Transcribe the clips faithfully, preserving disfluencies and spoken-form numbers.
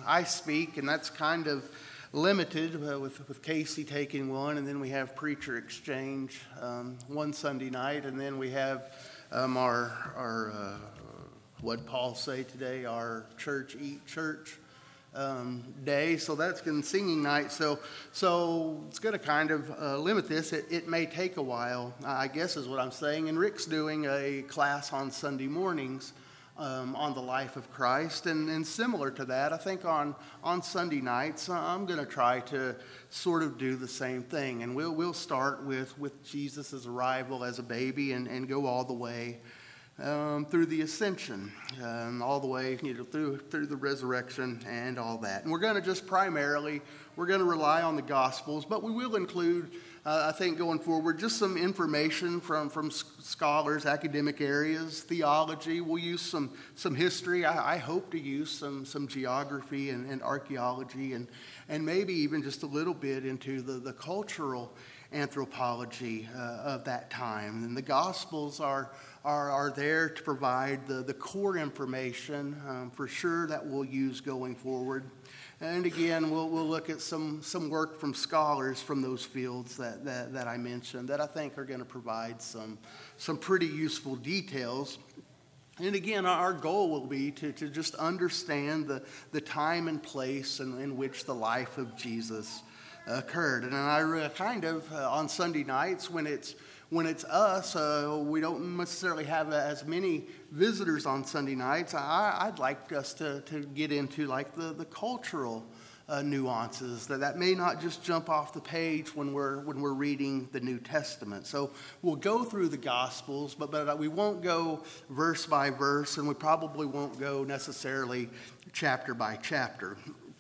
I speak, and that's kind of limited uh, with, with Casey taking one, and then we have preacher exchange um, one Sunday night, and then we have um, our, our uh, what Paul say today, our church eat church um, day. So that's going singing night. So so it's going to kind of uh, limit this. It, it may take a while, I guess is what I'm saying. And Rick's doing a class on Sunday mornings um, on the life of Christ. And, and similar to that, I think on, on Sunday nights, I'm going to try to sort of do the same thing. And we'll we'll start with, with Jesus' arrival as a baby and, and go all the way Um, through the ascension, um, all the way you know, through through the resurrection and all that. And we're going to just primarily, we're going to rely on the Gospels, but we will include, uh, I think going forward, just some information from, from scholars, academic areas, theology. We'll use some some history. I, I hope to use some some geography and, and archaeology and, and maybe even just a little bit into the, the cultural anthropology uh, of that time. And the Gospels are Are, are there to provide the, the core information um, for sure that we'll use going forward. And again, we'll we'll look at some, some work from scholars from those fields that, that, that I mentioned that I think are going to provide some, some pretty useful details. And again, our goal will be to, to just understand the, the time and place in, in which the life of Jesus occurred. And I kind of, uh, on Sunday nights when it's When it's us, uh, we don't necessarily have as many visitors on Sunday nights. I, I'd like us to, to get into like the, the cultural uh, nuances that, that may not just jump off the page when we're when we're reading the New Testament. So we'll go through the Gospels, but but we won't go verse by verse, and we probably won't go necessarily chapter by chapter.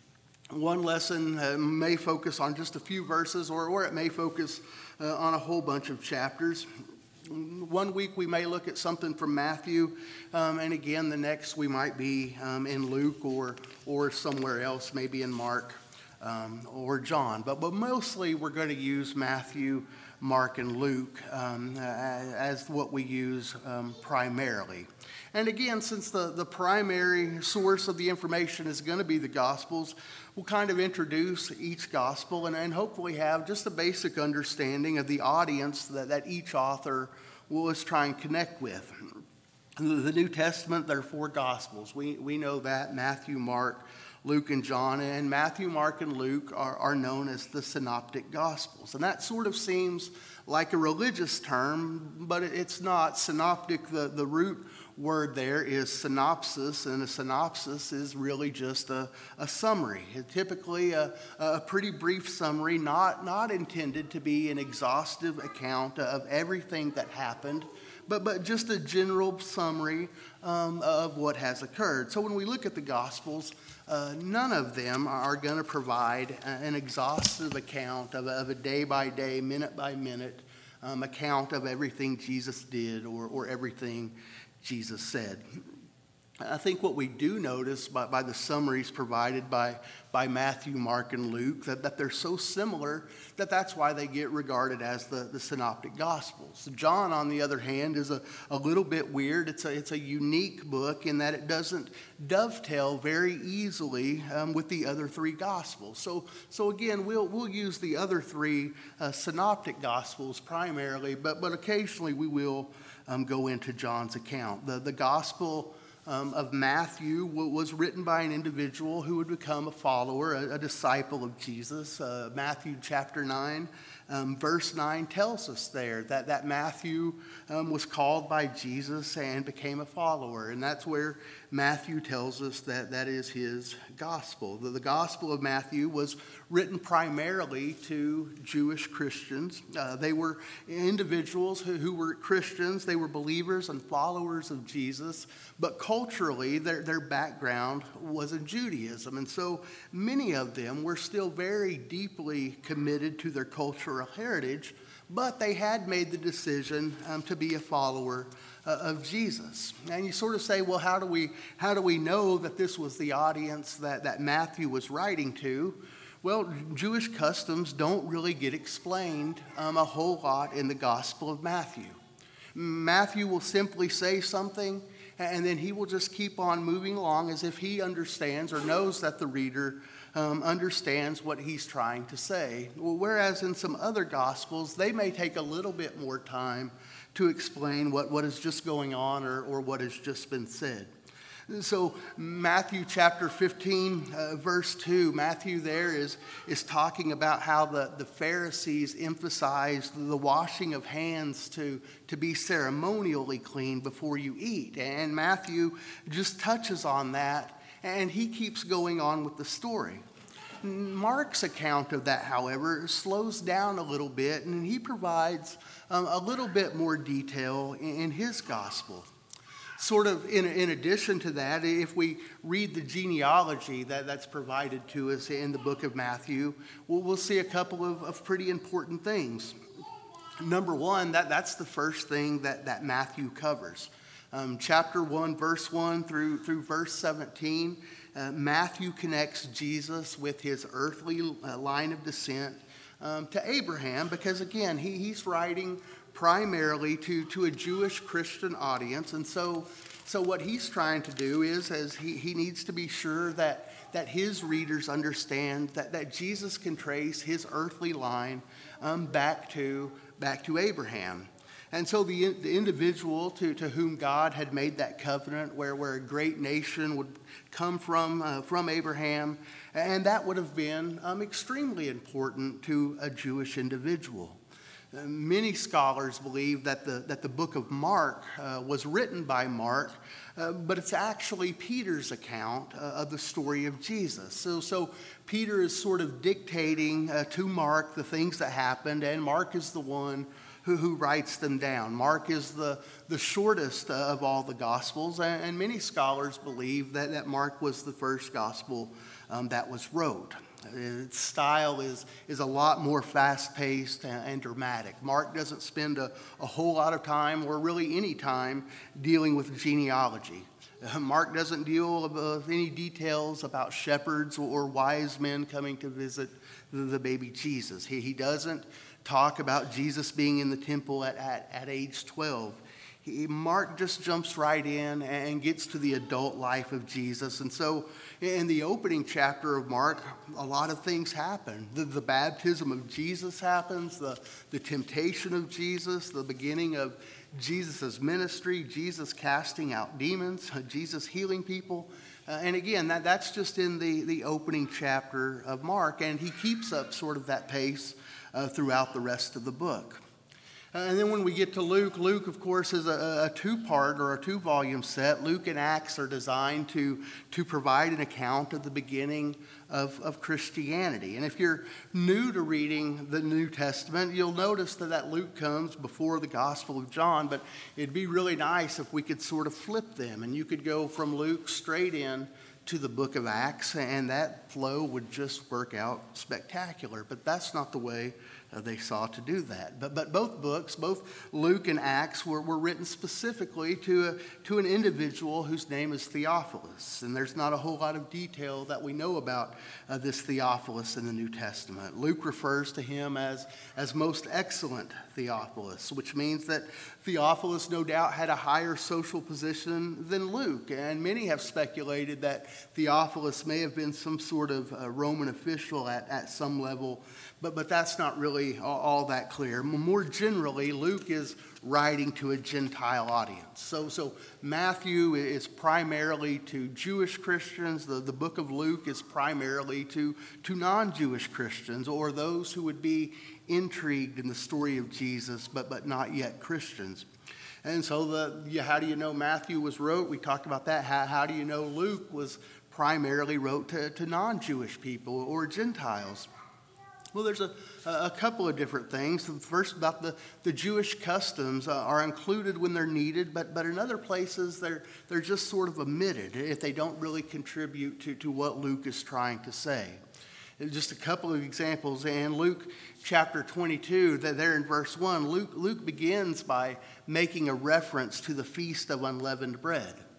One lesson uh, may focus on just a few verses, or, or it may focus uh, on a whole bunch of chapters. One week we may look at something from Matthew, um, and again the next we might be um, in Luke or or somewhere else, maybe in Mark um, or John. But, but mostly we're going to use Matthew, Mark, and Luke um, as what we use um, primarily. And again, since the, the primary source of the information is going to be the Gospels, we'll kind of introduce each Gospel and, and hopefully have just a basic understanding of the audience that, that each author was trying to connect with. The New Testament, there are four Gospels. We, we know that, Matthew, Mark, Luke, and John. And Matthew, Mark, and Luke are, are known as the Synoptic Gospels. And that sort of seems like a religious term, but it's not. Synoptic, the, the root word there is synopsis, and a synopsis is really just a, a summary. Typically a, a pretty brief summary, not, not intended to be an exhaustive account of everything that happened, but, but just a general summary um, of what has occurred. So when we look at the Gospels, uh, none of them are going to provide an exhaustive account of a, of a day-by-day, minute-by-minute um, account of everything Jesus did or, or everything Jesus said. I think what we do notice by, by the summaries provided by, by Matthew, Mark, and Luke, that, that they're so similar that that's why they get regarded as the, the Synoptic Gospels. John, on the other hand, is a, a little bit weird. It's a, it's a unique book in that it doesn't dovetail very easily um, with the other three Gospels. So, so again, we'll, we'll use the other three uh, Synoptic Gospels primarily, but, but occasionally we will um, go into John's account. The, the Gospel Um, of Matthew was written by an individual who would become a follower, a, a disciple of Jesus. Uh, Matthew chapter nine, um, verse nine tells us there that, that Matthew um, was called by Jesus and became a follower. And that's where Matthew tells us that that is his gospel. The, the Gospel of Matthew was written primarily to Jewish Christians. Uh, they were individuals who, who were Christians. They were believers and followers of Jesus. But culturally, their, their background was in Judaism. And so many of them were still very deeply committed to their cultural heritage, but they had made the decision um, to be a follower uh, of Jesus. And you sort of say, well, how do we how do we know that this was the audience that, that Matthew was writing to? Well, Jewish customs don't really get explained um, a whole lot in the Gospel of Matthew. Matthew will simply say something, and then he will just keep on moving along as if he understands or knows that the reader um, understands what he's trying to say. Whereas in some other Gospels, they may take a little bit more time to explain what, what is just going on or, or what has just been said. So Matthew chapter fifteen, uh, verse two, Matthew there is, is talking about how the, the Pharisees emphasized the washing of hands to, to be ceremonially clean before you eat. And Matthew just touches on that, and he keeps going on with the story. Mark's account of that, however, slows down a little bit, and he provides um, a little bit more detail in, in his gospel. Sort of in, in addition to that, if we read the genealogy that, that's provided to us in the book of Matthew, we'll, we'll see a couple of, of pretty important things. Number one, that, that's the first thing that, that Matthew covers. Um, chapter one, verse one through, through verse seventeen, uh, Matthew connects Jesus with his earthly uh, line of descent um, to Abraham because, again, he, he's writing primarily to, to a Jewish Christian audience. And so so what he's trying to do is, is he, he needs to be sure that, that his readers understand that, that Jesus can trace his earthly line um, back to back to Abraham. And so the, the individual to, to whom God had made that covenant where, where a great nation would come from, uh, from Abraham, and that would have been um, extremely important to a Jewish individual. Uh, many scholars believe that the, that the book of Mark uh, was written by Mark, uh, but it's actually Peter's account uh, of the story of Jesus. So, so Peter is sort of dictating uh, to Mark the things that happened, and Mark is the one who, who writes them down. Mark is the, the shortest uh, of all the Gospels, and, and many scholars believe that, that Mark was the first Gospel um, that was wrote. Its style is, is a lot more fast-paced and, and dramatic. Mark doesn't spend a, a whole lot of time, or really any time, dealing with genealogy. Uh, Mark doesn't deal with any details about shepherds or wise men coming to visit the, the baby Jesus. He, he doesn't talk about Jesus being in the temple at, at, at age twelve. He, Mark just jumps right in and gets to the adult life of Jesus. And so in the opening chapter of Mark, a lot of things happen. The, the baptism of Jesus happens, the, the temptation of Jesus, the beginning of Jesus' ministry, Jesus casting out demons, Jesus healing people. Uh, and again, that, that's just in the, the opening chapter of Mark. And he keeps up sort of that pace uh, throughout the rest of the book. Uh, and then when we get to Luke, Luke, of course, is a, a two-part or a two-volume set. Luke and Acts are designed to, to provide an account of the beginning of, of Christianity. And if you're new to reading the New Testament, you'll notice that, that Luke comes before the Gospel of John, but it'd be really nice if we could sort of flip them, and you could go from Luke straight in to the book of Acts, and that flow would just work out spectacular. But that's not the way Uh, they sought to do that. But but both books, both Luke and Acts, were, were written specifically to, a, to an individual whose name is Theophilus. And there's not a whole lot of detail that we know about uh, this Theophilus in the New Testament. Luke refers to him as, as most excellent Theophilus, which means that Theophilus no doubt had a higher social position than Luke. And many have speculated that Theophilus may have been some sort of uh, Roman official at, at some level. But but that's not really all, all that clear. More generally, Luke is writing to a Gentile audience. So so Matthew is primarily to Jewish Christians. The, the book of Luke is primarily to, to non-Jewish Christians, or those who would be intrigued in the story of Jesus, but, but not yet Christians. And so the yeah, how do you know Matthew was wrote? We talked about that. How, how do you know Luke was primarily wrote to, to non-Jewish people or Gentiles? Well, there's a, a couple of different things. First, about the, the Jewish customs uh, are included when they're needed, but, but in other places they're, they're just sort of omitted if they don't really contribute to, to what Luke is trying to say. Just a couple of examples. In Luke chapter twenty-two, that there in verse one, Luke, Luke begins by making a reference to the Feast of Unleavened Bread.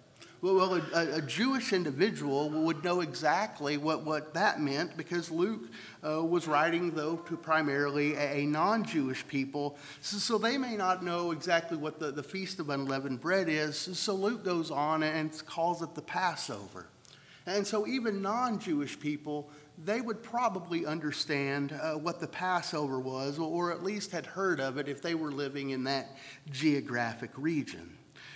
Well, well a, a Jewish individual would know exactly what, what that meant, because Luke uh, was writing, though, to primarily a, a non-Jewish people. So, so they may not know exactly what the, the Feast of Unleavened Bread is. So Luke goes on and calls it the Passover. And so even non-Jewish people, they would probably understand uh, what the Passover was, or at least had heard of it if they were living in that geographic region.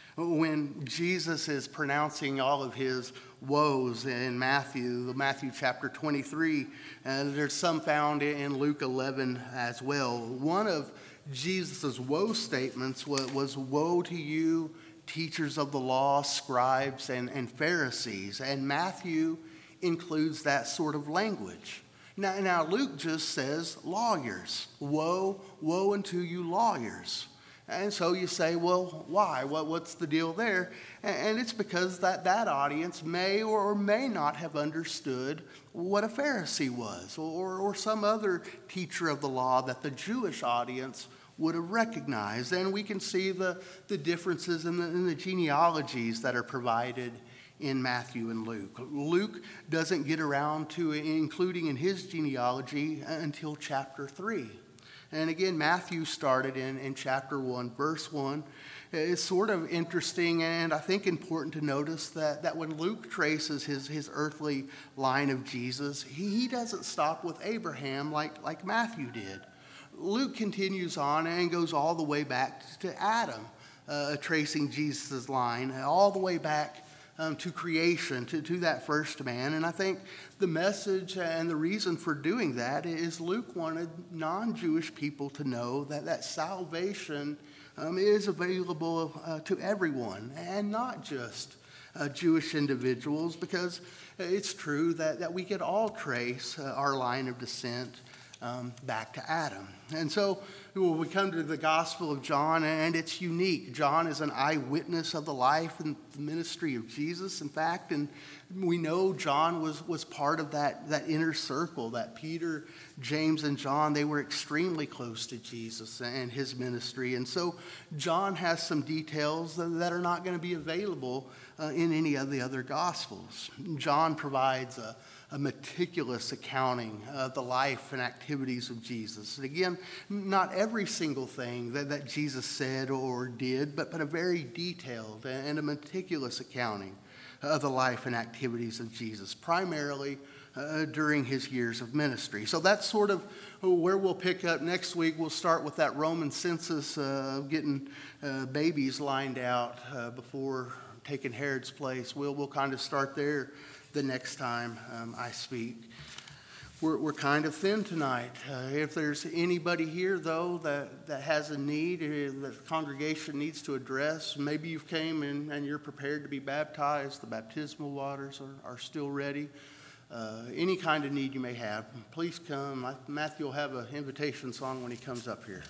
When Jesus is pronouncing all of his woes in Matthew, Matthew chapter twenty-three, uh, there's some found in Luke eleven as well. One of Jesus' woe statements was, was, "Woe to you, teachers of the law, scribes, and, and Pharisees." And Matthew includes that sort of language. Now, now Luke just says lawyers. Woe, woe unto you lawyers. And so you say, well, why? What, what's the deal there? And, and it's because that, that audience may or may not have understood what a Pharisee was, or, or some other teacher of the law that the Jewish audience would have recognized. And we can see the, the differences in the, in the genealogies that are provided in Matthew and Luke. Luke doesn't get around to including in his genealogy until chapter three. And again, Matthew started in, in chapter one, verse one. It's sort of interesting and I think important to notice that, that when Luke traces his, his earthly line of Jesus, he, he doesn't stop with Abraham like, like Matthew did. Luke continues on and goes all the way back to Adam, uh, tracing Jesus' line, all the way back Um, to creation, to, to that first man. And I think the message and the reason for doing that is Luke wanted non-Jewish people to know that, that salvation um, is available uh, to everyone, and not just uh, Jewish individuals, because it's true that, that we could all trace uh, our line of descent um, back to Adam. And so well, we come to the Gospel of John, and it's unique. John is an eyewitness of the life and the ministry of Jesus, in fact, and we know John was, was part of that, that inner circle, that Peter, James, and John, they were extremely close to Jesus and his ministry. And so John has some details that are not going to be available uh, in any of the other Gospels. John provides a a meticulous accounting of the life and activities of Jesus. And again, not every single thing that, that Jesus said or did, but, but a very detailed and a meticulous accounting of the life and activities of Jesus, primarily uh, during his years of ministry. So that's sort of where we'll pick up next week. We'll start with that Roman census uh, of getting uh, babies lined out uh, before taking Herod's place. We'll, we'll kind of start there the next time um, I speak. We're, we're kind of thin tonight. Uh, if there's anybody here, though, that, that has a need uh, that the congregation needs to address, maybe you've came and, and you're prepared to be baptized, the baptismal waters are, are still ready. Uh, any kind of need you may have, please come. Matthew will have an invitation song when he comes up here.